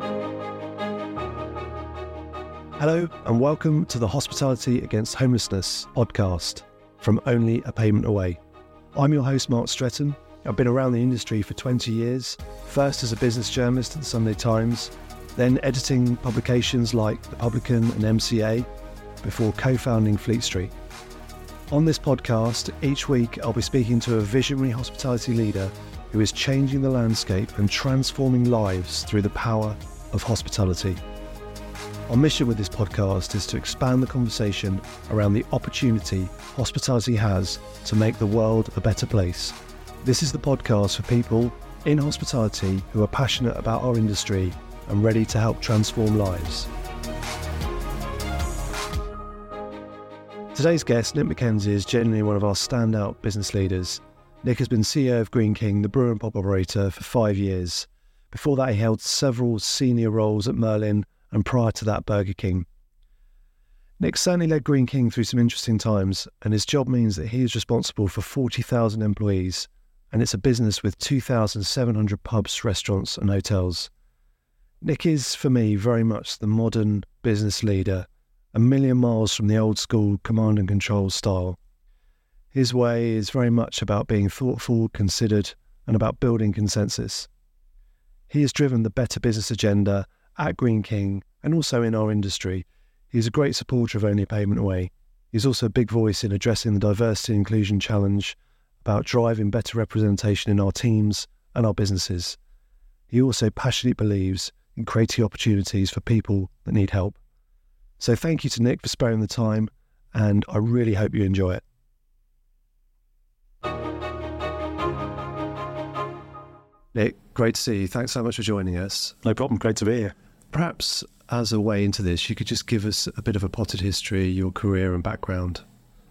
Hello and welcome to the Hospitality Against Homelessness podcast from Only a Payment Away. I'm your host, Mark Stretton. I've been around the industry for 20 years, first as a business journalist at the Sunday Times, then editing publications like The Publican and MCA, before co-founding Fleet Street. On this podcast, each week I'll be speaking to a visionary hospitality leader who is changing the landscape and transforming lives through the power of hospitality. Our mission with this podcast is to expand the conversation around the opportunity hospitality has to make the world a better place. This is the podcast for people in hospitality who are passionate about our industry and ready to help transform lives. Today's guest, Nick McKenzie, is genuinely one of our standout business leaders. Nick has been CEO of Greene King, the brewer and pub operator, for 5 years. Before that, he held several senior roles at Merlin, and prior to that, Burger King. Nick certainly led Greene King through some interesting times, and his job means that he is responsible for 40,000 employees, and it's a business with 2,700 pubs, restaurants and hotels. Nick is, for me, very much the modern business leader, a million miles from the old school command and control style. His way is very much about being thoughtful, considered, and about building consensus. He has driven the better business agenda at Greene King and also in our industry. He's a great supporter of Only a Payment Away. He's also a big voice in addressing the diversity and inclusion challenge, about driving better representation in our teams and our businesses. He also passionately believes in creating opportunities for people that need help. So thank you to Nick for sparing the time, and I really hope you enjoy it. Nick, great to see you. Thanks so much for joining us. No problem. Great to be here. Perhaps as a way into this, you could just give us a bit of a potted history, your career and background.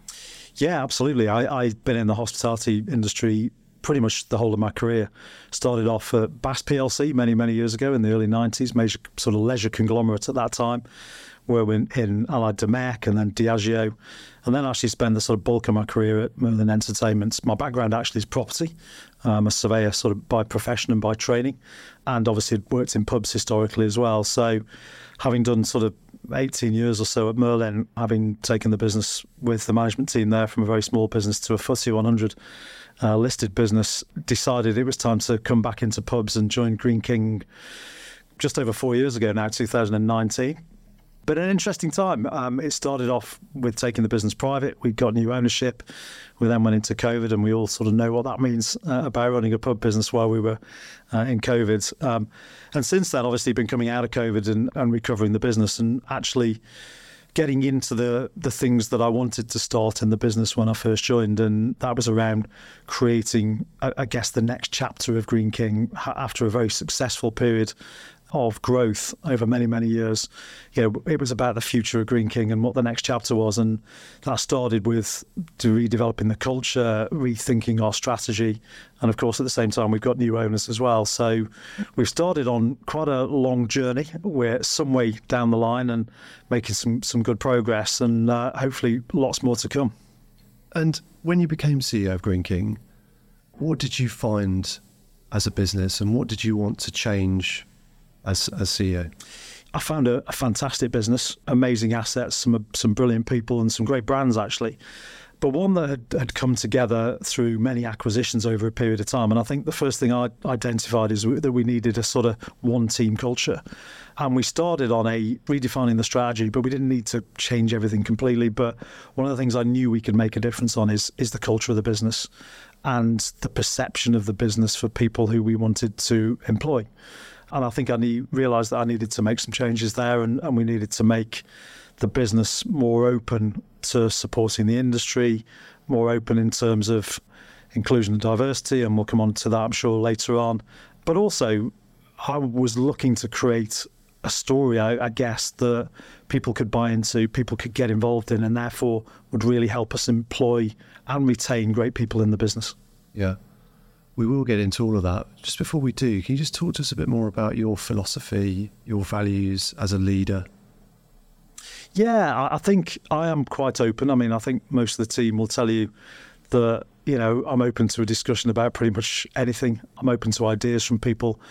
Yeah, absolutely. I've been in the hospitality industry pretty much the whole of my career. Started off at Bass PLC many years ago in the early 90s, major sort of leisure conglomerate at that time. Where we're in Allied Domecq and then Diageo, and then actually spent the sort of bulk of my career at Merlin Entertainments. My background actually is property. I'm a surveyor sort of by profession and by training, and obviously worked in pubs historically as well. So having done sort of 18 years or so at Merlin, having taken the business with the management team there from a very small business to a FTSE 100 listed business, decided it was time to come back into pubs and join Greene King just over 4 years ago now, 2019. But an interesting time. It started off with taking the business private. We got new ownership. We then went into COVID, and we all sort of know what that means about running a pub business while we were in COVID. And since then, obviously, been coming out of COVID and recovering the business and actually getting into the things that I wanted to start in the business when I first joined. And that was around creating, I guess, the next chapter of Greene King after a very successful period of growth over many years. You know, it was about the future of Greene King and what the next chapter was, and that started with redeveloping the culture, rethinking our strategy, and of course at the same time we've got new owners as well. So we've started on quite a long journey. We're some way down the line and making some good progress, and hopefully lots more to come. And when you became CEO of Greene King, what did you find as a business, and what did you want to change as CEO? I found a fantastic business, amazing assets, some brilliant people and some great brands actually, but one that had come together through many acquisitions over a period of time. And I think the first thing I identified is that we needed a sort of one team culture. And we started on redefining the strategy, but we didn't need to change everything completely. But one of the things I knew we could make a difference on is the culture of the business and the perception of the business for people who we wanted to employ. And I think I realised that I needed to make some changes there, and we needed to make the business more open to supporting the industry, more open in terms of inclusion and diversity, and we'll come on to that, I'm sure, later on. But also, I was looking to create a story, I guess, that people could buy into, people could get involved in, and therefore would really help us employ and retain great people in the business. Yeah. We will get into all of that. Just before we do, can you just talk to us a bit more about your philosophy, your values as a leader? Yeah, I think I am quite open. I mean, I think most of the team will tell you that, you know, I'm open to a discussion about pretty much anything. I'm open to ideas from people.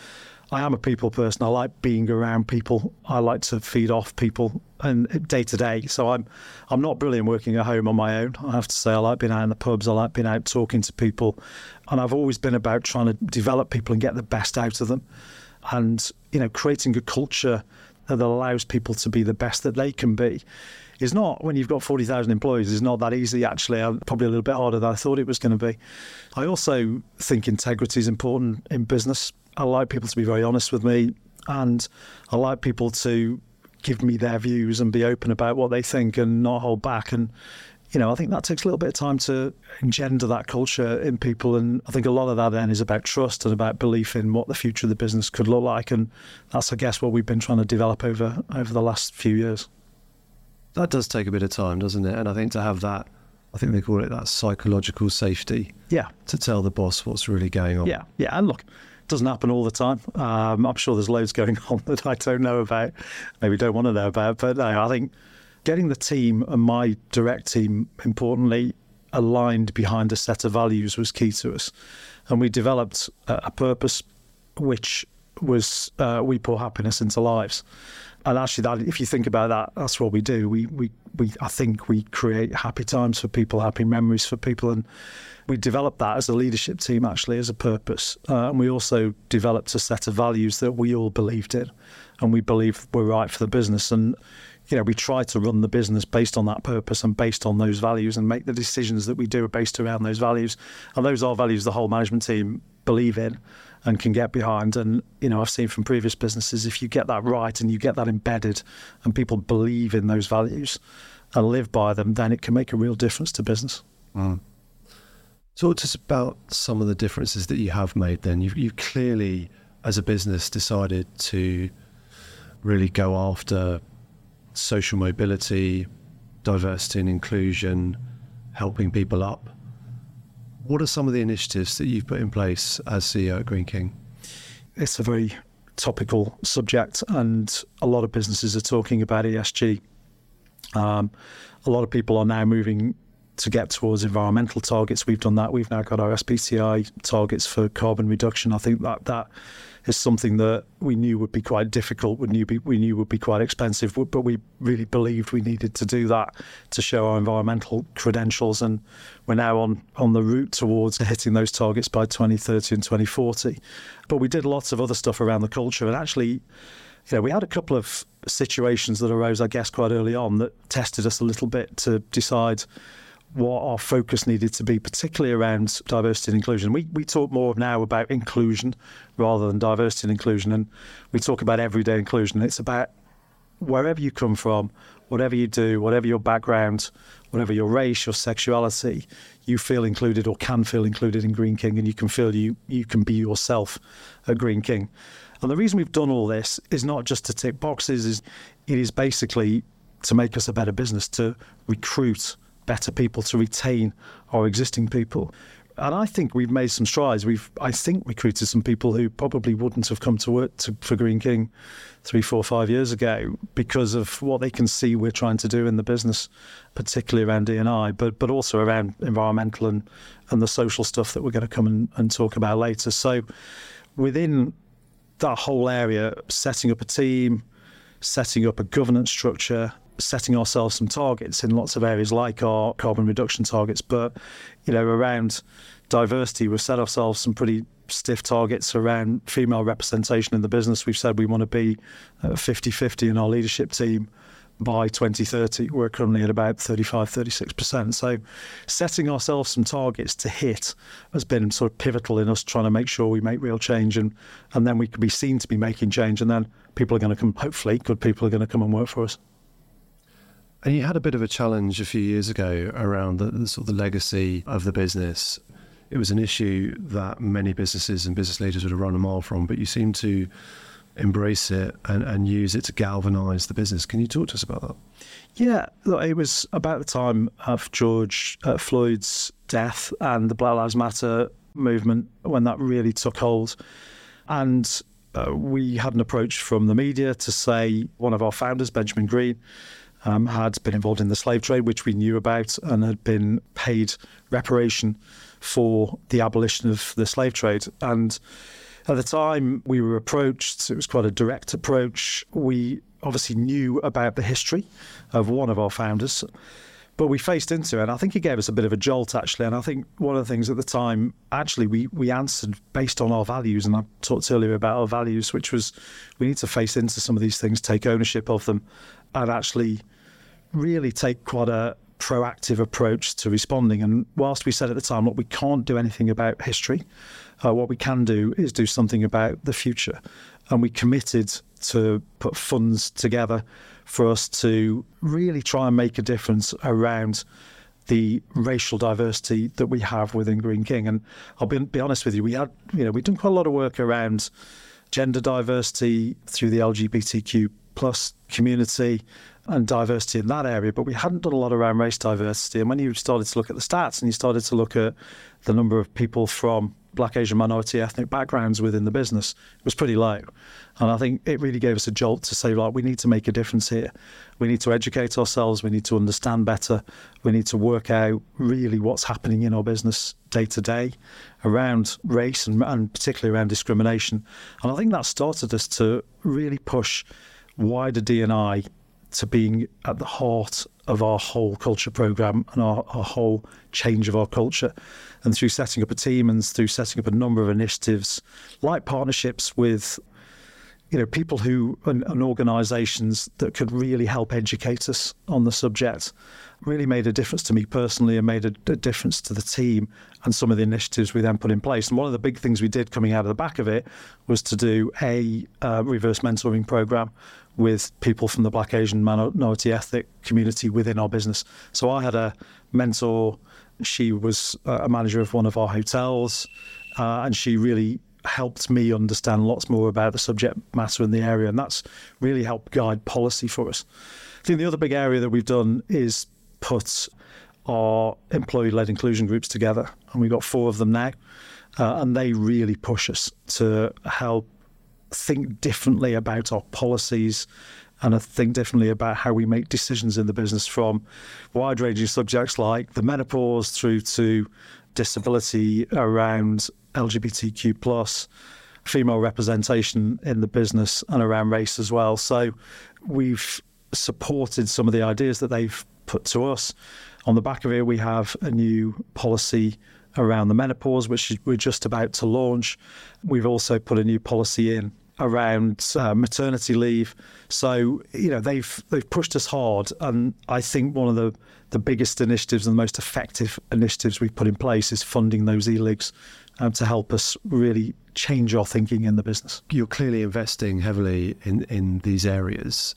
I am a people person. I like being around people. I like to feed off people and day to day. So I'm not brilliant working at home on my own. I have to say I like being out in the pubs. I like being out talking to people. And I've always been about trying to develop people and get the best out of them. And, creating a culture that allows people to be the best that they can be is not, when you've got 40,000 employees, is not that easy, actually. Probably a little bit harder than I thought it was going to be. I also think integrity is important in business. I like people to be very honest with me, and I like people to give me their views and be open about what they think and not hold back. And, I think that takes a little bit of time to engender that culture in people. And I think a lot of that then is about trust and about belief in what the future of the business could look like. And that's, I guess, what we've been trying to develop over the last few years. That does take a bit of time, doesn't it? And I think to have that, I think they call it that psychological safety. Yeah. To tell the boss what's really going on. Yeah. Yeah. And look, it doesn't happen all the time. I'm sure there's loads going on that I don't know about, maybe don't want to know about. But no, I think getting the team and my direct team, importantly, aligned behind a set of values was key to us. And we developed a purpose which was we pour happiness into lives. And actually, that, if you think about that, that's what we do. I think we create happy times for people, happy memories for people, and we developed that as a leadership team, actually, as a purpose. And we also developed a set of values that we all believed in, and we believed were right for the business. And we try to run the business based on that purpose and based on those values, and make the decisions that we do are based around those values. And those are values the whole management team believe in and can get behind. And, I've seen from previous businesses, if you get that right and you get that embedded and people believe in those values and live by them, then it can make a real difference to business. Talk to us about some of the differences that you have made then. You've clearly, as a business, decided to really go after social mobility, diversity and inclusion, helping people up. What are some of the initiatives that you've put in place as CEO at Greene King? It's a very topical subject, and a lot of businesses are talking about ESG. A lot of people are now moving to get towards environmental targets. We've done that. We've now got our SBTi targets for carbon reduction. I think that is something that we knew would be quite difficult, we knew would be quite expensive, but we really believed we needed to do that to show our environmental credentials. And we're now on the route towards hitting those targets by 2030 and 2040. But we did lots of other stuff around the culture. And actually, we had a couple of situations that arose, I guess, quite early on that tested us a little bit to decide what our focus needed to be, particularly around diversity and inclusion. We talk more now about inclusion rather than diversity and inclusion, and we talk about everyday inclusion. It's about wherever you come from, whatever you do, whatever your background, whatever your race, your sexuality, you feel included or can feel included in Greene King, and you can feel you can be yourself at Greene King. And the reason we've done all this is not just to tick boxes, it is basically to make us a better business, to recruit better people, to retain our existing people. And I think we've made some strides. I think recruited some people who probably wouldn't have come to work for Greene King 3, 4, 5 years ago because of what they can see we're trying to do in the business, particularly around D&I, but also around environmental and the social stuff that we're going to come and talk about later. So within that whole area, setting up a team, setting up a governance structure, setting ourselves some targets in lots of areas like our carbon reduction targets. But, around diversity, we've set ourselves some pretty stiff targets around female representation in the business. We've said we want to be 50-50 in our leadership team by 2030. We're currently at about 35-36%. So setting ourselves some targets to hit has been sort of pivotal in us trying to make sure we make real change, and then we can be seen to be making change, and then people are going to come, hopefully good people are going to come and work for us. And you had a bit of a challenge a few years ago around the sort of the legacy of the business. It was an issue that many businesses and business leaders would have run a mile from, but you seem to embrace it and use it to galvanise the business. Can you talk to us about that? Yeah, look, it was about the time of George Floyd's death and the Black Lives Matter movement when that really took hold. And we had an approach from the media to say one of our founders, Benjamin Green, had been involved in the slave trade, which we knew about, and had been paid reparation for the abolition of the slave trade. And At the time we were approached, it was quite a direct approach. We obviously knew about the history of one of our founders, but we faced into it, and I think it gave us a bit of a jolt, actually. And I think one of the things at the time, actually, we answered based on our values, and I talked earlier about our values, which was we need to face into some of these things, take ownership of them, and actually really take quite a proactive approach to responding. And whilst we said at the time, look, we can't do anything about history, what we can do is do something about the future. And we committed to put funds together for us to really try and make a difference around the racial diversity that we have within Greene King. And I'll be honest with you, we've done quite a lot of work around gender diversity through the LGBTQ plus community and diversity in that area, but we hadn't done a lot around race diversity. And when you started to look at the stats and you started to look at the number of people from Black, Asian, minority ethnic backgrounds within the business, it was pretty low. And I think it really gave us a jolt to say, like, we need to make a difference here. We need to educate ourselves. We need to understand better. We need to work out really what's happening in our business day to day around race and particularly around discrimination. And I think that started us to really push wider D&I to being at the heart of our whole culture programme and our whole change of our culture. And through setting up a team and through setting up a number of initiatives, like partnerships with people who and organisations that could really help educate us on the subject, really made a difference to me personally and made a difference to the team and some of the initiatives we then put in place. And one of the big things we did coming out of the back of it was to do a reverse mentoring programme with people from the Black, Asian, minority ethnic community within our business. So I had a mentor. She was a manager of one of our hotels, and she really helped me understand lots more about the subject matter in the area, and that's really helped guide policy for us. I think the other big area that we've done is put our employee-led inclusion groups together, and we've got 4 of them now, and they really push us to help think differently about our policies and think differently about how we make decisions in the business, from wide-ranging subjects like the menopause through to disability around LGBTQ+, female representation in the business, and around race as well. So we've supported some of the ideas that they've put to us. On the back of it, we have a new policy around the menopause, which we're just about to launch. We've also put a new policy in around maternity leave. So, they've pushed us hard. And I think one of the biggest initiatives and the most effective initiatives we've put in place is funding those ELIGs to help us really change our thinking in the business. You're clearly investing heavily in these areas.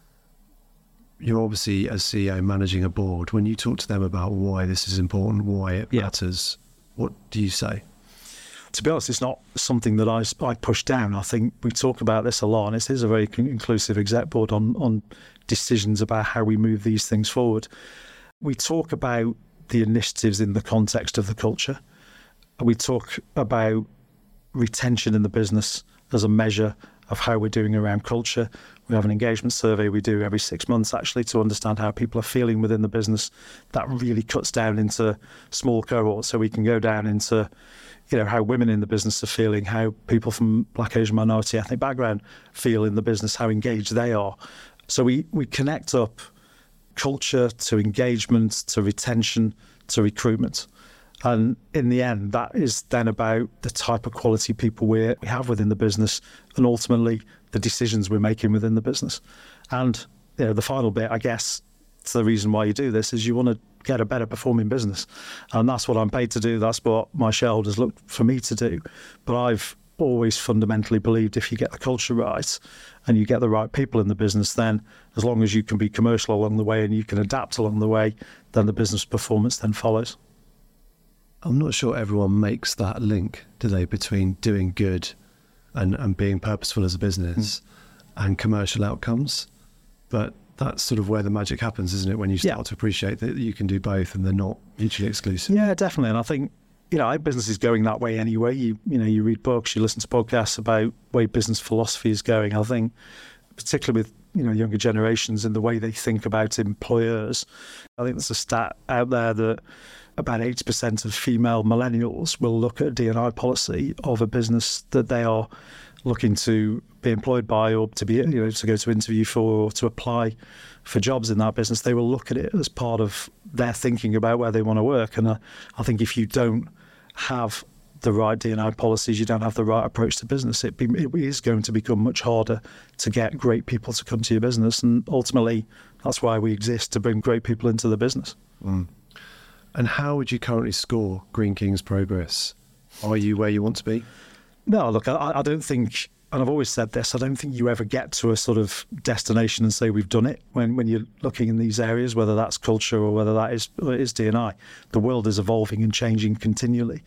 You're obviously, as CEO, managing a board. When you talk to them about why this is important, why it matters, what do you say? To be honest, it's not something that I push down. I think we talk about this a lot, and it is a very inclusive exec board on decisions about how we move these things forward. We talk about the initiatives in the context of the culture. We talk about retention in the business as a measure of how we're doing around culture. We have an engagement survey we do every 6 months, actually, to understand how people are feeling within the business. That really cuts down into small cohorts, so we can go down into how women in the business are feeling, how people from Black, Asian, minority ethnic background feel in the business, how engaged they are. So we connect up culture to engagement, to retention, to recruitment. And in the end, that is then about the type of quality people we have within the business, and ultimately the decisions we're making within the business. And the final bit, I guess, it's the reason why you do this, is you want to get a better performing business. And that's what I'm paid to do. That's what my shareholders look for me to do. But I've always fundamentally believed if you get the culture right and you get the right people in the business, then as long as you can be commercial along the way and you can adapt along the way, then the business performance then follows. I'm not sure everyone makes that link, do they, between doing good and being purposeful as a business and commercial outcomes. But that's sort of where the magic happens, isn't it? When you start to appreciate that you can do both and they're not mutually exclusive. Yeah, definitely. And I think, our business is going that way anyway. You read books, you listen to podcasts about the way business philosophy is going. I think, particularly with, younger generations and the way they think about employers, I think there's a stat out there that about 80% of female millennials will look at a D&I policy of a business that they are looking to be employed by, or to be, to go to interview for, or to apply for jobs in that business. They will look at it as part of their thinking about where they want to work. And I think if you don't have the right D&I policies, you don't have the right approach to business, it is going to become much harder to get great people to come to your business. And ultimately, that's why we exist, to bring great people into the business. Mm. And how would you currently score Greene King's progress? Are you where you want to be? No, look, I don't think, and I've always said this, I don't think you ever get to a sort of destination and say we've done it when you're looking in these areas, whether that's culture or whether that is D&I. The world is evolving and changing continually.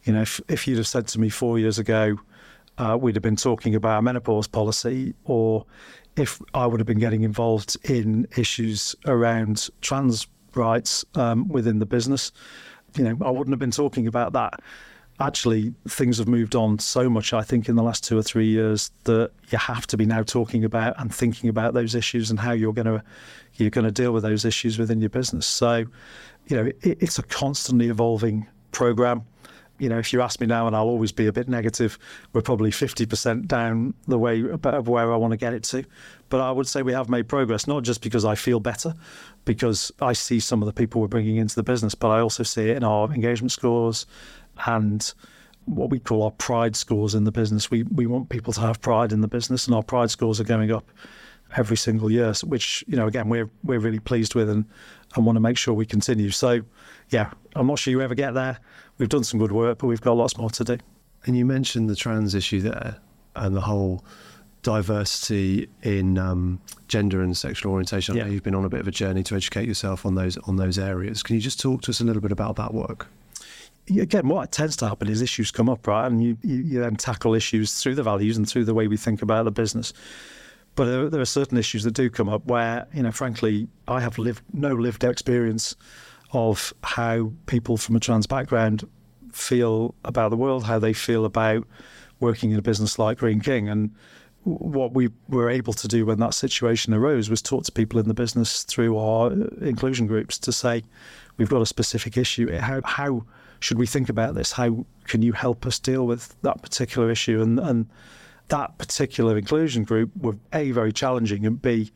If you'd have said to me 4 years ago, we'd have been talking about a menopause policy, or if I would have been getting involved in issues around trans rights within the business, I wouldn't have been talking about that. Actually, things have moved on so much, I think, in the last 2 or 3 years, that you have to be now talking about and thinking about those issues and how you're going to deal with those issues within your business. So, it's a constantly evolving program. If you ask me now, and I'll always be a bit negative, we're probably 50% down the way of where I want to get it to. But I would say we have made progress, not just because I feel better, because I see some of the people we're bringing into the business, but I also see it in our engagement scores and what we call our pride scores in the business. We want people to have pride in the business, and our pride scores are going up every single year, which, again, we're really pleased with and want to make sure we continue. So, yeah, I'm not sure you ever get there. We've done some good work, but we've got lots more to do. And you mentioned the trans issue there and the whole diversity in gender and sexual orientation. I know you've been on a bit of a journey to educate yourself on those areas. Can you just talk to us a little bit about that work? Again, what tends to happen is issues come up, right? And you then tackle issues through the values and through the way we think about the business. But there are certain issues that do come up where, frankly, I have no lived experience of how people from a trans background feel about the world, how they feel about working in a business like Greene King. And what we were able to do when that situation arose was talk to people in the business through our inclusion groups to say, we've got a specific issue. How should we think about this? How can you help us deal with that particular issue? And that particular inclusion group were A, very challenging, and B,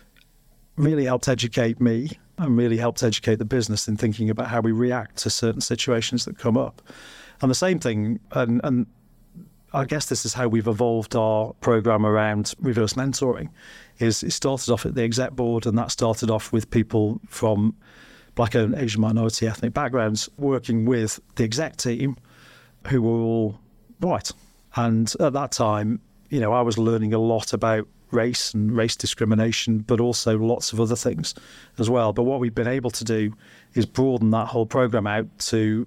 really helped educate me and really helped educate the business in thinking about how we react to certain situations that come up. And the same thing, and I guess this is how we've evolved our programme around reverse mentoring, is it started off at the exec board, and that started off with people from Black and Asian minority ethnic backgrounds working with the exec team who were all white. And at that time, I was learning a lot about race and race discrimination, but also lots of other things as well. But what we've been able to do is broaden that whole programme out to,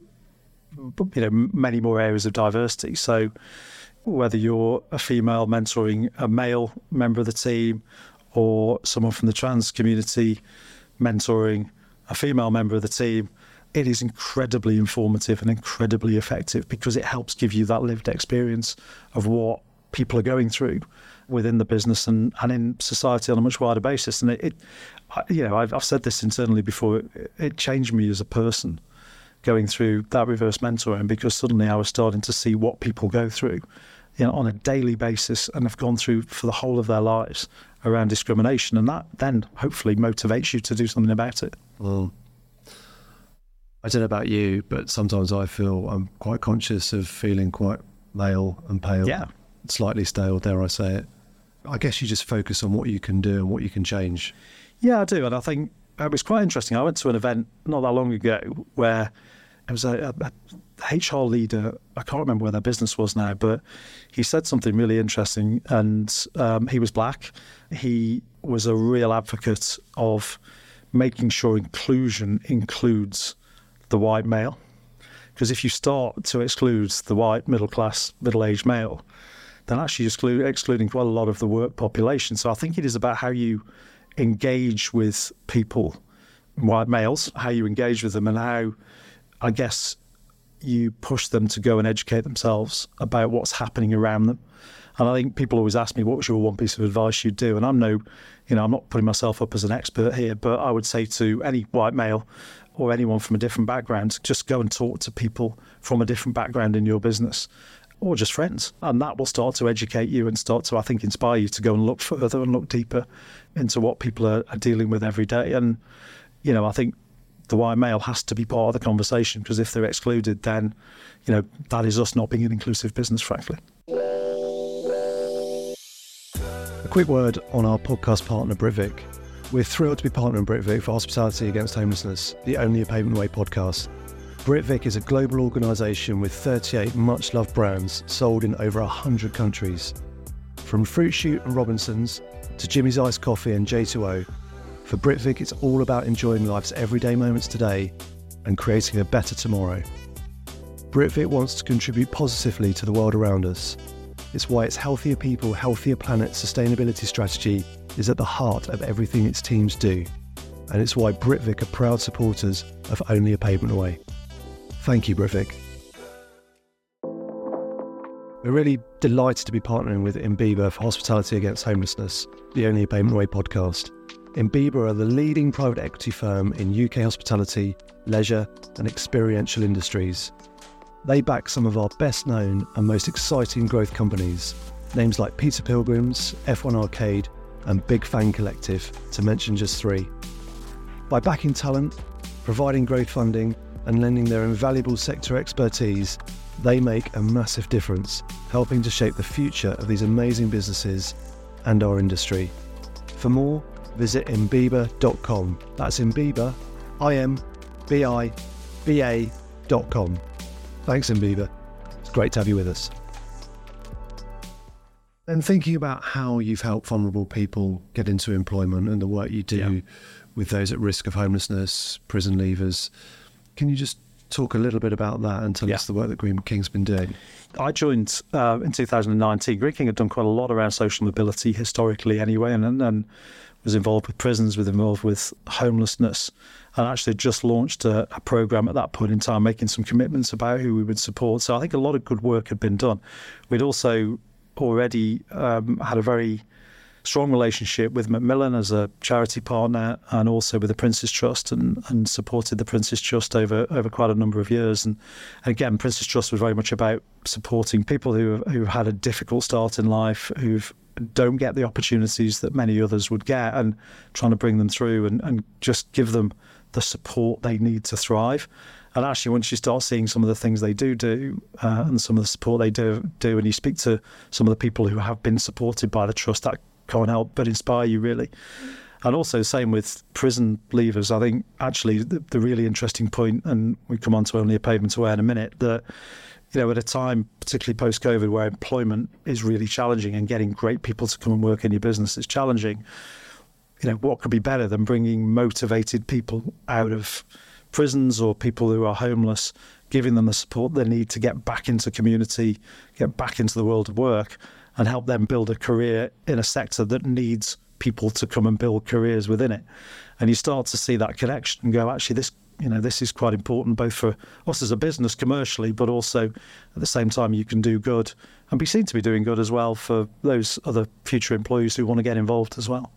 many more areas of diversity. So whether you're a female mentoring a male member of the team, or someone from the trans community mentoring a female member of the team, it is incredibly informative and incredibly effective because it helps give you that lived experience of what people are going through within the business and in society on a much wider basis. And I've said this internally before, it changed me as a person going through that reverse mentoring, because suddenly I was starting to see what people go through on a daily basis and have gone through for the whole of their lives around discrimination. And that then hopefully motivates you to do something about it. Well, I don't know about you, but sometimes I feel I'm quite conscious of feeling quite male and pale. Yeah. Slightly stale, dare I say it. I guess you just focus on what you can do and what you can change. Yeah, I do. And I think it was quite interesting. I went to an event not that long ago where it was a HR leader. I can't remember where their business was now, but he said something really interesting. And he was black. He was a real advocate of making sure inclusion includes the white male. Because if you start to exclude the white, middle-class, middle-aged male, then actually excluding quite a lot of the work population. So I think it is about how you engage with people, white males, how you engage with them, and how, I guess, you push them to go and educate themselves about what's happening around them. And I think people always ask me, what was your one piece of advice you'd do? And I'm not putting myself up as an expert here, but I would say to any white male or anyone from a different background, just go and talk to people from a different background in your business, or just friends. And that will start to educate you and start to, I think, inspire you to go and look further and look deeper into what people are dealing with every day. And, I think the white male has to be part of the conversation, because if they're excluded, then, that is us not being an inclusive business, frankly. A quick word on our podcast partner, Britvic. We're thrilled to be partnering Britvic for Hospitality Against Homelessness, the Only a Payment Away podcast. Britvic is a global organisation with 38 much-loved brands sold in over 100 countries. From Fruit Shoot and Robinsons to Jimmy's Iced Coffee and J2O, for Britvic it's all about enjoying life's everyday moments today and creating a better tomorrow. Britvic wants to contribute positively to the world around us. It's why its Healthier People, Healthier Planet sustainability strategy is at the heart of everything its teams do. And it's why Britvic are proud supporters of Only a Payment Away. Thank you, Britvic. We're really delighted to be partnering with Imbiba for Hospitality Against Homelessness, the Only a Payment Away podcast. Imbiba are the leading private equity firm in UK hospitality, leisure and experiential industries. They back some of our best known and most exciting growth companies, names like Pizza Pilgrims, F1 Arcade and Big Fang Collective, to mention just three. By backing talent, providing growth funding and lending their invaluable sector expertise, they make a massive difference, helping to shape the future of these amazing businesses and our industry. For more, visit imbiba.com. That's Imbiba, IMBIBA.com. Thanks, Imbiba. It's great to have you with us. And thinking about how you've helped vulnerable people get into employment and the work you do with those at risk of homelessness, prison leavers, can you just talk a little bit about that and tell us the work that Greene King's been doing? I joined in 2019. Greene King had done quite a lot around social mobility historically anyway, and was involved with prisons, was involved with homelessness, and actually just launched a programme at that point in time, making some commitments about who we would support. So I think a lot of good work had been done. We'd also already had a very strong relationship with Macmillan as a charity partner, and also with the Prince's Trust, and supported the Prince's Trust over quite a number of years. And again, Prince's Trust was very much about supporting people who've had a difficult start in life, who don't get the opportunities that many others would get, and trying to bring them through and just give them the support they need to thrive. And actually, once you start seeing some of the things they do and some of the support they do, and you speak to some of the people who have been supported by the Trust, that can't help but inspire you, really. And also same with prison leavers. I think actually the really interesting point, and we come on to Only a Pavement Away in a minute, that at a time, particularly post-COVID, where employment is really challenging and getting great people to come and work in your business is challenging, what could be better than bringing motivated people out of prisons or people who are homeless, giving them the support they need to get back into community, get back into the world of work, and help them build a career in a sector that needs people to come and build careers within it. And you start to see that connection and go, actually, this is quite important, both for us as a business commercially, but also at the same time you can do good and be seen to be doing good as well for those other future employees who want to get involved as well.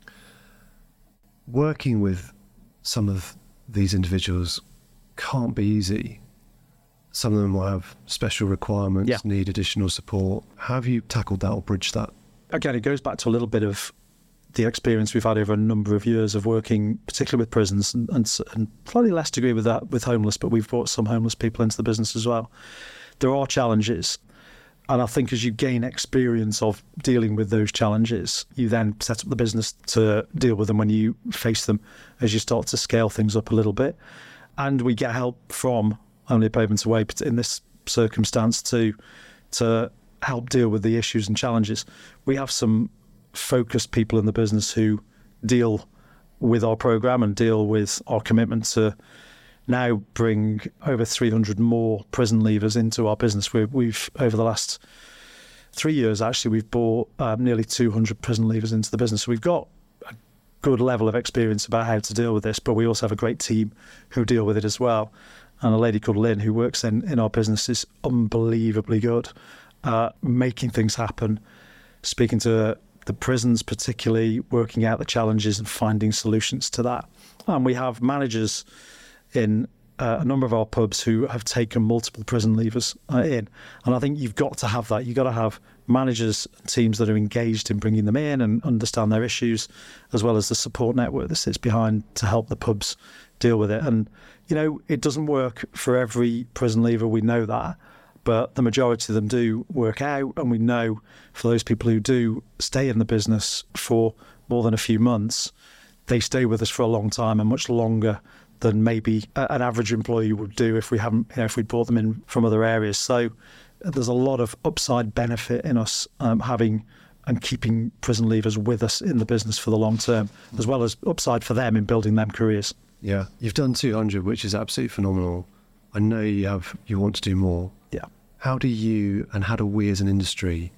Working with some of these individuals can't be easy. Some of them will have special requirements, need additional support. How have you tackled that or bridged that? Again, it goes back to a little bit of the experience we've had over a number of years of working, particularly with prisons, and slightly less degree with homeless, but we've brought some homeless people into the business as well. There are challenges. And I think as you gain experience of dealing with those challenges, you then set up the business to deal with them when you face them, as you start to scale things up a little bit. And we get help from Only a Pavement Away in this circumstance to help deal with the issues and challenges. We have some focused people in the business who deal with our programme and deal with our commitment to now bring over 300 more prison leavers into our business. We've over the last 3 years, actually, we've brought nearly 200 prison leavers into the business. So we've got a good level of experience about how to deal with this, but we also have a great team who deal with it as well. And a lady called Lynn, who works in our business, is unbelievably good making things happen, speaking to the prisons particularly, working out the challenges and finding solutions to that. And we have managers in a number of our pubs who have taken multiple prison leavers in. And I think you've got to have that. You've got to have managers and teams that are engaged in bringing them in and understand their issues, as well as the support network that sits behind to help the pubs deal with it. And, it doesn't work for every prison leaver. We know that. But the majority of them do work out. And we know for those people who do stay in the business for more than a few months, they stay with us for a long time and much longer than maybe an average employee would do if we brought them in from other areas. So there's a lot of upside benefit in us having and keeping prison leavers with us in the business for the long term, as well as upside for them in building them careers. Yeah, you've done 200, which is absolutely phenomenal. I know you want to do more. Yeah. How do you and how do we as an industry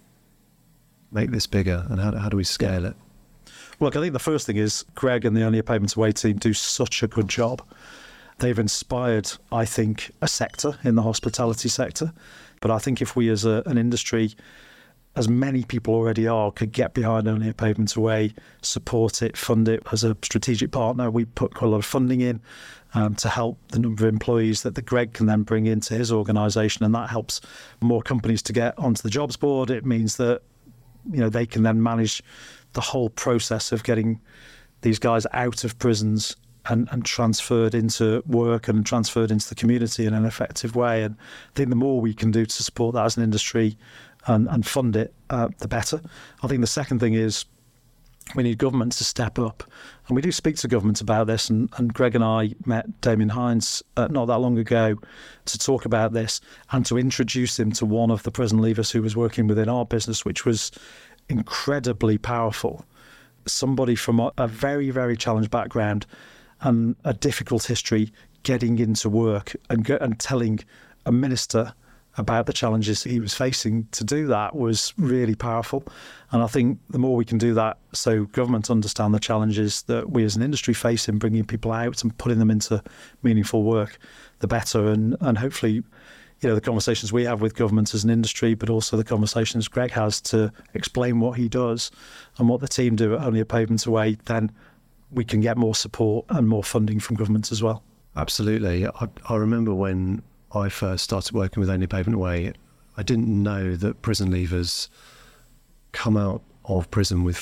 make this bigger, and how do we scale it? Look, I think the first thing is Greg and the Only a Pavement Away team do such a good job. They've inspired, I think, a sector in the hospitality sector. But I think if we as an industry, as many people already are, could get behind Only a Pavement Away, support it, fund it. As a strategic partner, we put quite a lot of funding in to help the number of employees that the Greg can then bring into his organisation. And that helps more companies to get onto the jobs board. It means that they can then manage the whole process of getting these guys out of prisons and transferred into work and transferred into the community in an effective way. And I think the more we can do to support that as an industry and fund it, the better. I think the second thing is we need government to step up. And we do speak to government about this. And Greg and I met Damien Hines not that long ago to talk about this and to introduce him to one of the prison leavers who was working within our business, which was incredibly powerful. Somebody from a very, very challenged background and a difficult history getting into work and telling a minister about the challenges he was facing. To do that was really powerful. And I think the more we can do that so government understand the challenges that we as an industry face in bringing people out and putting them into meaningful work, the better. And hopefully, the conversations we have with government as an industry, but also the conversations Greg has to explain what he does and what the team do at Only a Pavement Away, then we can get more support and more funding from government as well. Absolutely. I remember when I first started working with Only a Pavement Away, I didn't know that prison leavers come out of prison with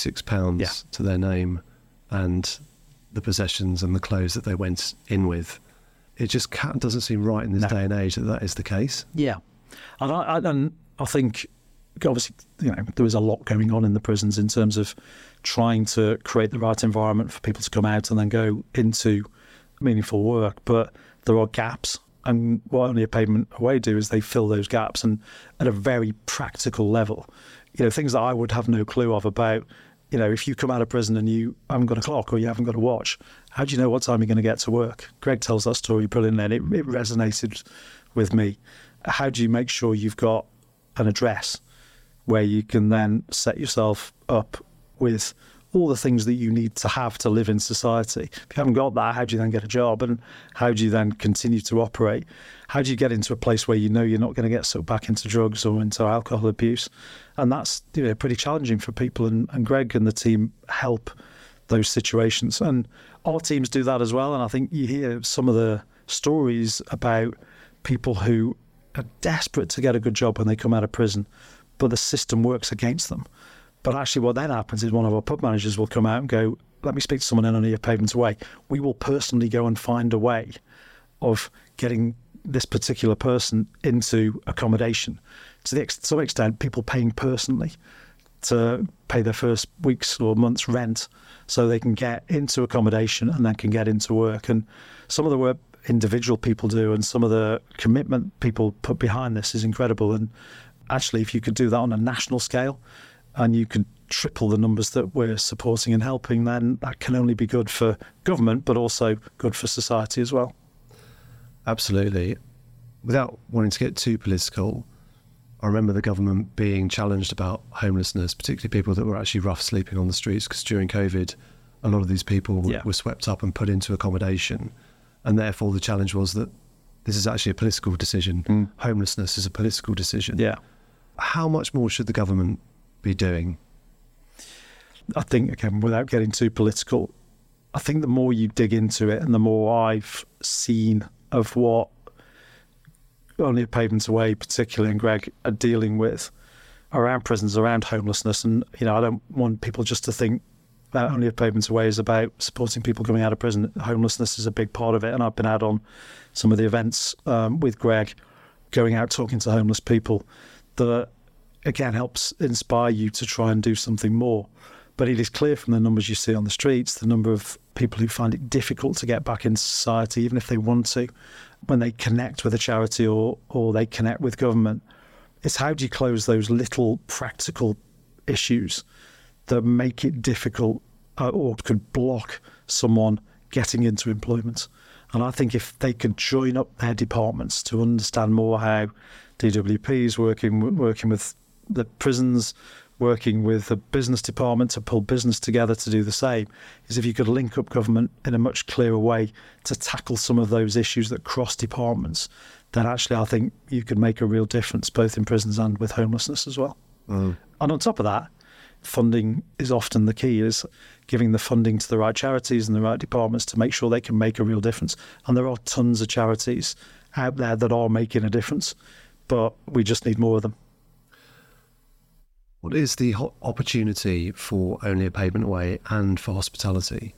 £46 to their name and the possessions and the clothes that they went in with. It just doesn't seem right in this day and age that is the case. Yeah. And I think, obviously, there was a lot going on in the prisons in terms of trying to create the right environment for people to come out and then go into meaningful work. But there are gaps. And what Only a Pavement Away do is they fill those gaps. And at a very practical level, things that I would have no clue of about, if you come out of prison and you haven't got a clock or you haven't got a watch, how do you know what time you're going to get to work? Greg tells that story brilliantly, and it resonated with me. How do you make sure you've got an address where you can then set yourself up with all the things that you need to have to live in society? If you haven't got that, how do you then get a job? And how do you then continue to operate? How do you get into a place where you're not going to get sucked back into drugs or into alcohol abuse? And that's pretty challenging for people. And Greg and the team help those situations. And our teams do that as well. And I think you hear some of the stories about people who are desperate to get a good job when they come out of prison, but the system works against them. But actually what then happens is one of our pub managers will come out and go, let me speak to someone in Only a Pavement Away. We will personally go and find a way of getting this particular person into accommodation. To some extent, people paying personally to pay their first week's or month's rent so they can get into accommodation and then can get into work. And some of the work individual people do and some of the commitment people put behind this is incredible. And actually, if you could do that on a national scale and you could triple the numbers that we're supporting and helping, then that can only be good for government, but also good for society as well. Absolutely. Without wanting to get too political, I remember the government being challenged about homelessness, particularly people that were actually rough sleeping on the streets, because during COVID, a lot of these people were swept up and put into accommodation. And therefore, the challenge was that this is actually a political decision. Homelessness is a political decision. Yeah. How much more should the government be doing? I think, again, without getting too political, I think the more you dig into it and the more I've seen of what Only a Pavement Away, particularly, and Greg, are dealing with around prisons, around homelessness. And, I don't want people just to think that Only a Pavement Away is about supporting people coming out of prison. Homelessness is a big part of it. And I've been out on some of the events with Greg, going out talking to homeless people, that, again, helps inspire you to try and do something more. But it is clear from the numbers you see on the streets, the number of people who find it difficult to get back into society, even if they want to, when they connect with a charity or they connect with government. It's how do you close those little practical issues that make it difficult or could block someone getting into employment. And I think if they could join up their departments to understand more how DWP is working with the prisons, working with the business department to pull business together to do the same, is if you could link up government in a much clearer way to tackle some of those issues that cross departments, then actually I think you could make a real difference both in prisons and with homelessness as well. And on top of that, funding is often the key, is giving the funding to the right charities and the right departments to make sure they can make a real difference. And there are tons of charities out there that are making a difference, but we just need more of them. What is the opportunity for Only a Pavement Away and for hospitality?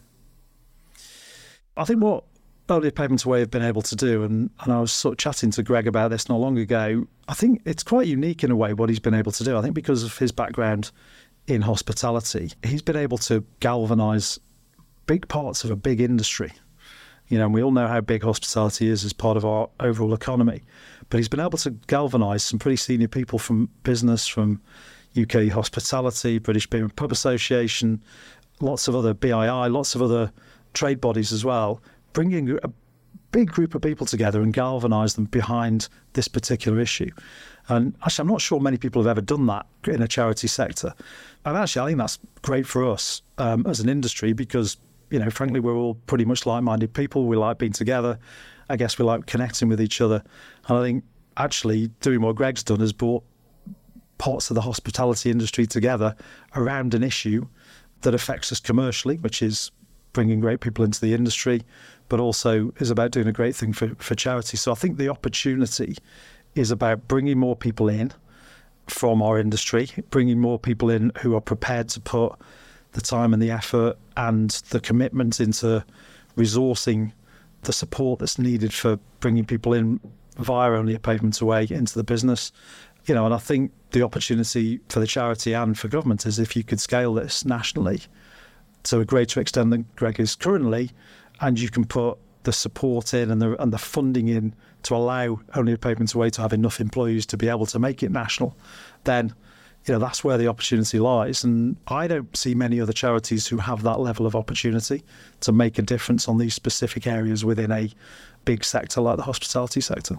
I think what Only a Pavement Away have been able to do, and I was sort of chatting to Greg about this not long ago, I think it's quite unique in a way what he's been able to do. I think because of his background in hospitality, he's been able to galvanise big parts of a big industry. And we all know how big hospitality is as part of our overall economy. But he's been able to galvanise some pretty senior people from business, from UK Hospitality, British Beer and Pub Association, lots of other BII, lots of other trade bodies as well, bringing a big group of people together and galvanise them behind this particular issue. And actually, I'm not sure many people have ever done that in a charity sector. And actually, I think that's great for us as an industry because, frankly, we're all pretty much like-minded people. We like being together. I guess we like connecting with each other. And I think actually doing what Greg's done has brought parts of the hospitality industry together around an issue that affects us commercially, which is bringing great people into the industry, but also is about doing a great thing for charity. So I think the opportunity is about bringing more people in from our industry, bringing more people in who are prepared to put the time and the effort and the commitment into resourcing the support that's needed for bringing people in via Only a Pavement Away into the business. And I think the opportunity for the charity and for government is if you could scale this nationally to a greater extent than Greg is currently, and you can put the support in and the funding in to allow Only a Pavement Away to have enough employees to be able to make it national, then that's where the opportunity lies. And I don't see many other charities who have that level of opportunity to make a difference on these specific areas within a big sector like the hospitality sector.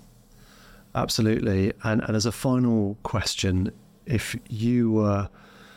Absolutely. And as a final question, if you were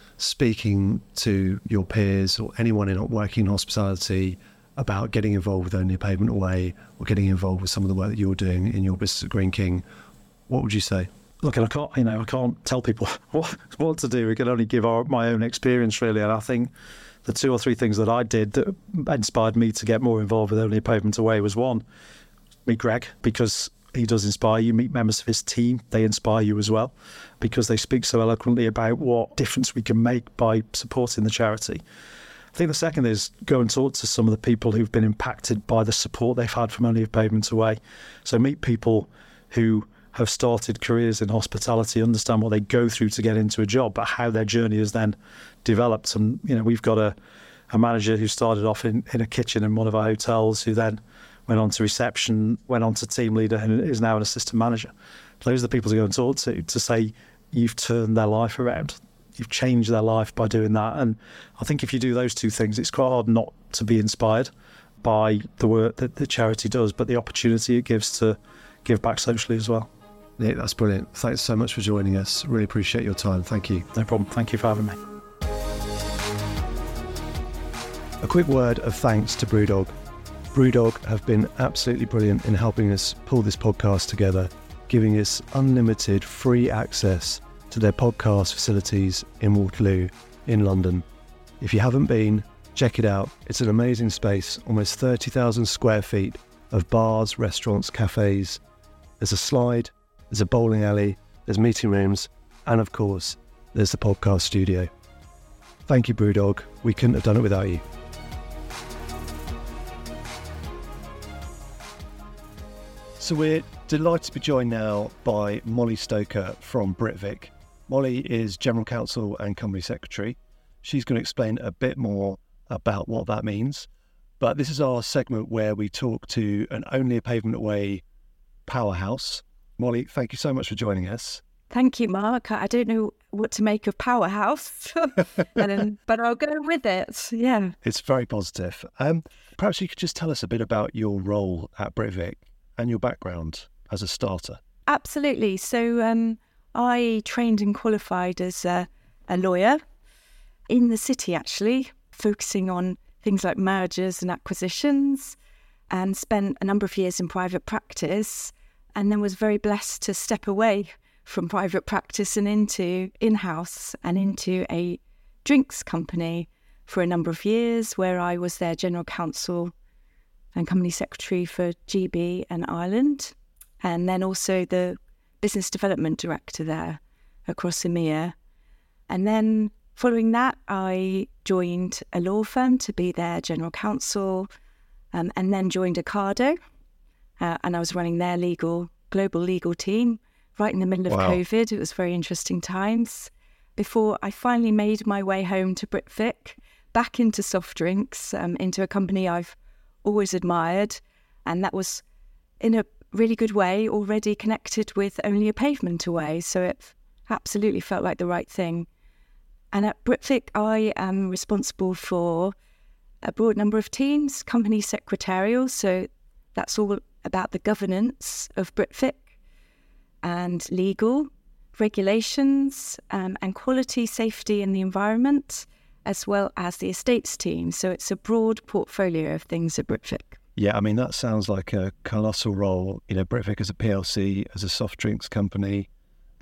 speaking to your peers or anyone working in hospitality about getting involved with Only a Pavement Away or getting involved with some of the work that you're doing in your business at Greene King, what would you say? Look, I can't tell people what to do. We can only give my own experience, really. And I think the 2 or 3 things that I did that inspired me to get more involved with Only a Pavement Away was, one, meet Greg, because he does inspire you. Meet members of his team, they inspire you as well, because they speak so eloquently about what difference we can make by supporting the charity. I think the second is go and talk to some of the people who've been impacted by the support they've had from Only a Pavement Away. So meet people who have started careers in hospitality, understand what they go through to get into a job, but how their journey has then developed. And, we've got a manager who started off in a kitchen in one of our hotels, who then went on to reception, went on to team leader, and is now an assistant manager. Those are the people to go and talk to say you've turned their life around. You've changed their life by doing that. And I think if you do those 2 things, it's quite hard not to be inspired by the work that the charity does, but the opportunity it gives to give back socially as well. Nick, that's brilliant. Thanks so much for joining us. Really appreciate your time. Thank you. No problem. Thank you for having me. A quick word of thanks to Brewdog. Brewdog have been absolutely brilliant in helping us pull this podcast together, giving us unlimited free access to their podcast facilities in Waterloo in London. If you haven't been, check it out. It's an amazing space, almost 30,000 square feet of bars, restaurants, cafes. There's a slide, there's a bowling alley, there's meeting rooms, and of course, there's the podcast studio. Thank you, Brewdog. We couldn't have done it without you. So we're delighted to be joined now by Molly Stoker from Britvic. Molly is General Counsel and Company Secretary. She's going to explain a bit more about what that means. But this is our segment where we talk to an Only a Pavement Away powerhouse. Molly, thank you so much for joining us. Thank you, Mark. I don't know what to make of powerhouse, but I'll go with it. Yeah. It's very positive. Perhaps you could just tell us a bit about your role at Britvic and your background as a starter. Absolutely. So I trained and qualified as a lawyer in the city, actually, focusing on things like mergers and acquisitions, and spent a number of years in private practice, and then was very blessed to step away from private practice and into in-house and into a drinks company for a number of years, where I was their general counsel and company secretary for GB and Ireland, and then also the business development director there across EMEA. And then following that, I joined a law firm to be their general counsel, and then joined Ocado, and I was running their global legal team right in the middle of COVID. It was very interesting times before I finally made my way home to Britvic, back into soft drinks, into a company I've always admired, and that was in a really good way already connected with Only a Pavement Away, so it absolutely felt like the right thing. And at Britvic, I am responsible for a broad number of teams, company secretarial, so that's all about the governance of Britvic, and legal, regulations, and quality, safety and the environment, as well as the estates team. So it's a broad portfolio of things at Britvic. Yeah, I mean, that sounds like a colossal role. You know, Britvic as a PLC, as a soft drinks company,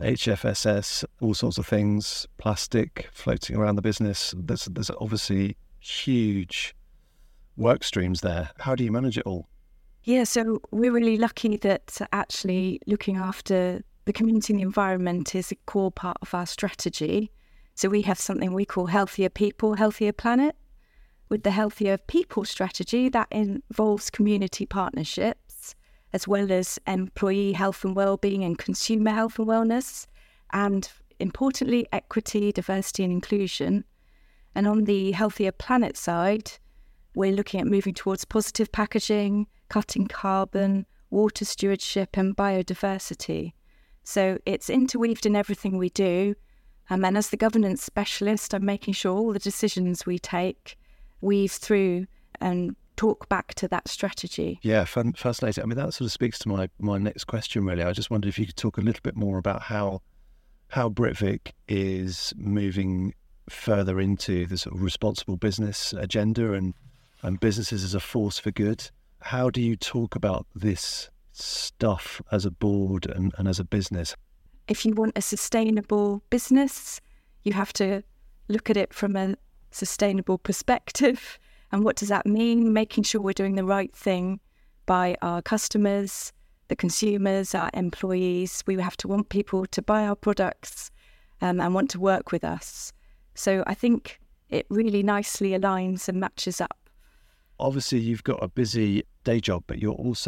HFSS, all sorts of things, plastic floating around the business. There's obviously huge work streams there. How do you manage it all? Yeah, so we're really lucky that actually looking after the community and the environment is a core part of our strategy. So we have something we call Healthier People, Healthier Planet. With the Healthier People strategy, that involves community partnerships, as well as employee health and well-being and consumer health and wellness, and importantly, equity, diversity and inclusion. And on the Healthier Planet side, we're looking at moving towards positive packaging, cutting carbon, water stewardship and biodiversity. So it's interweaved in everything we do. And as the governance specialist, I'm making sure all the decisions we take weave through and talk back to that strategy. Yeah, fascinating. I mean, that sort of speaks to my next question, really. I just wondered if you could talk a little bit more about how Britvic is moving further into the sort of responsible business agenda and businesses as a force for good. How do you talk about this stuff as a board and as a business? If you want a sustainable business, you have to look at it from a sustainable perspective. And what does that mean? Making sure we're doing the right thing by our customers, the consumers, our employees. We have to want people to buy our products and want to work with us. So I think it really nicely aligns and matches up. Obviously, you've got a busy day job, but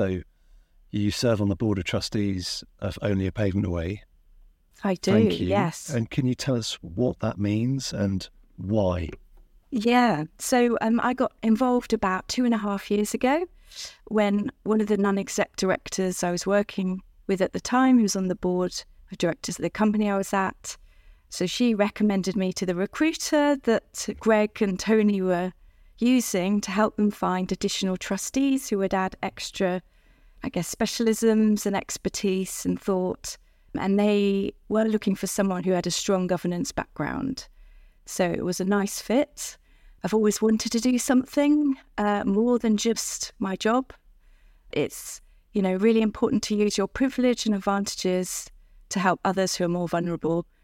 you serve on the board of trustees of Only a Pavement Away. I do, Thank you. yes. And can you tell us what that means and why? Yeah, so I got involved about 2.5 years ago when one of the non-exec directors I was working with at the time, who was on the board of directors of the company I was at, so she recommended me to the recruiter that Greg and Tony were using to help them find additional trustees who would add extra, specialisms and expertise and thought. And they were looking for someone who had a strong governance background. So it was a nice fit. I've always wanted to do something more than just my job. It's, really important to use your privilege and advantages to help others who are more vulnerable.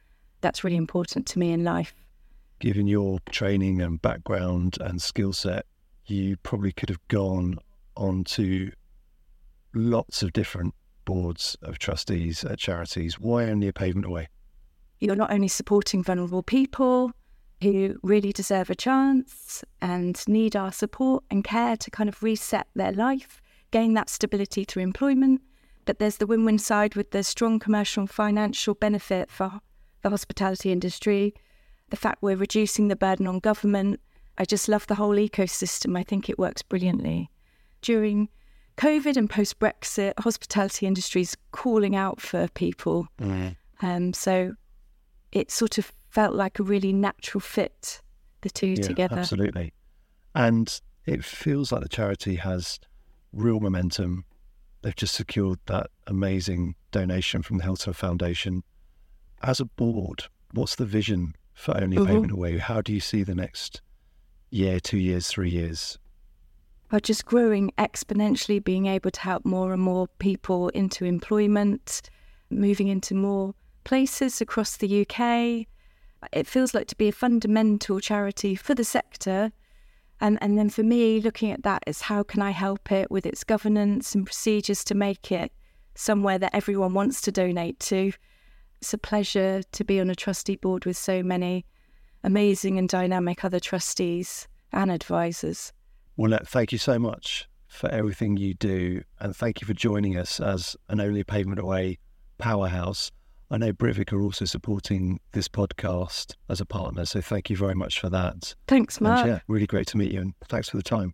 that's really important to me in life. Given your training and background and skill set, you probably could have gone on to lots of different boards of trustees at charities. Why only a pavement away? You're not only supporting vulnerable people who really deserve a chance and need our support and care to kind of reset their life, gain that stability through employment, but there's the win-win side with the strong commercial and financial benefit for the hospitality industry, the fact we're reducing the burden on government. I just love the whole ecosystem. I think it works brilliantly. During COVID and post-Brexit, hospitality industry is calling out for people. So it sort of felt like a really natural fit, the two together. Absolutely. And it feels like the charity has real momentum. They've just secured that amazing donation from the Hilton Foundation. As a board, what's the vision for Only a Pavement Away? How do you see the next year, 2 years, 3 years? Well, just growing exponentially, being able to help more and more people into employment, moving into more places across the UK. It feels like to be a fundamental charity for the sector. And then for me, looking at that is how can I help it with its governance and procedures to make it somewhere that everyone wants to donate to. It's a pleasure to be on a trustee board with so many amazing and dynamic other trustees and advisors. Well, thank you so much for everything you do, and thank you for joining us as an Only a Pavement Away powerhouse. I know Britvic are also supporting this podcast as a partner, so thank you very much for that. Thanks, Mark. And really great to meet you, and thanks for the time.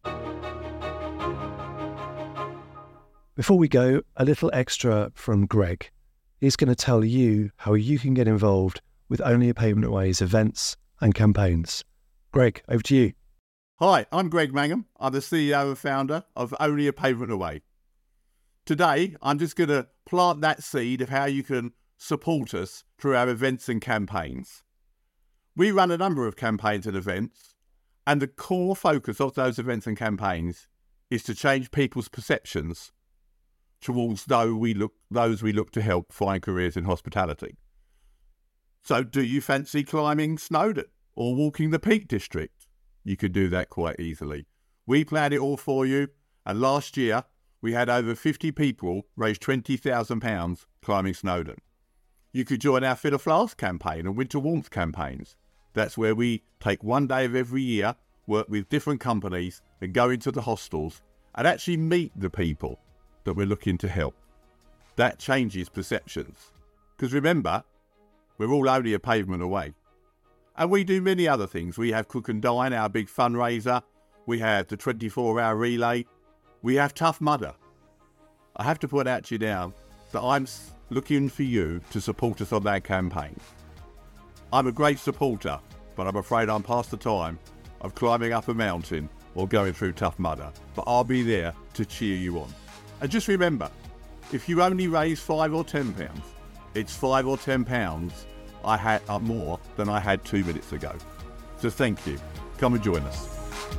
Before we go, a little extra from Greg. He's going to tell you how you can get involved with Only a Pavement Away's events and campaigns. Greg, over to you. Hi, I'm Greg Mangham. I'm the CEO and founder of Only a Pavement Away. Today, I'm just going to plant that seed of how you can support us through our events and campaigns. We run a number of campaigns and events, and the core focus of those events and campaigns is to change people's perceptions towards those we look to help find careers in hospitality. So do you fancy climbing Snowdon or walking the Peak District? You could do that quite easily. We plan it all for you, and last year we had over 50 people raise £20,000 climbing Snowdon. You could join our Fill a Flask campaign and Winter Warmth campaigns. That's where we take one day of every year, work with different companies and go into the hostels and actually meet the people that we're looking to help. That changes perceptions. Because remember, we're all only a pavement away. And we do many other things. We have Cook and Dine, our big fundraiser. We have the 24-hour relay. We have Tough Mudder. I have to point out to you now that I'm looking for you to support us on that campaign. I'm a great supporter, but I'm afraid I'm past the time of climbing up a mountain or going through Tough Mudder. But I'll be there to cheer you on. And just remember, if you only raise £5 or £10, it's £5 or £10 I had more than I had 2 minutes ago. So thank you. Come and join us.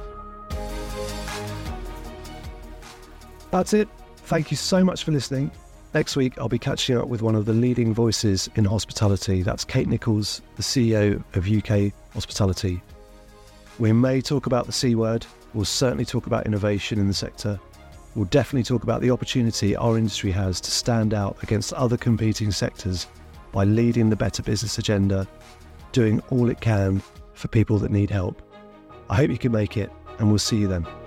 That's it. Thank you so much for listening. Next week, I'll be catching up with one of the leading voices in hospitality. That's Kate Nichols, the CEO of UK Hospitality. We may talk about the C word. We'll certainly talk about innovation in the sector. We'll definitely talk about the opportunity our industry has to stand out against other competing sectors by leading the better business agenda, doing all it can for people that need help. I hope you can make it, and we'll see you then.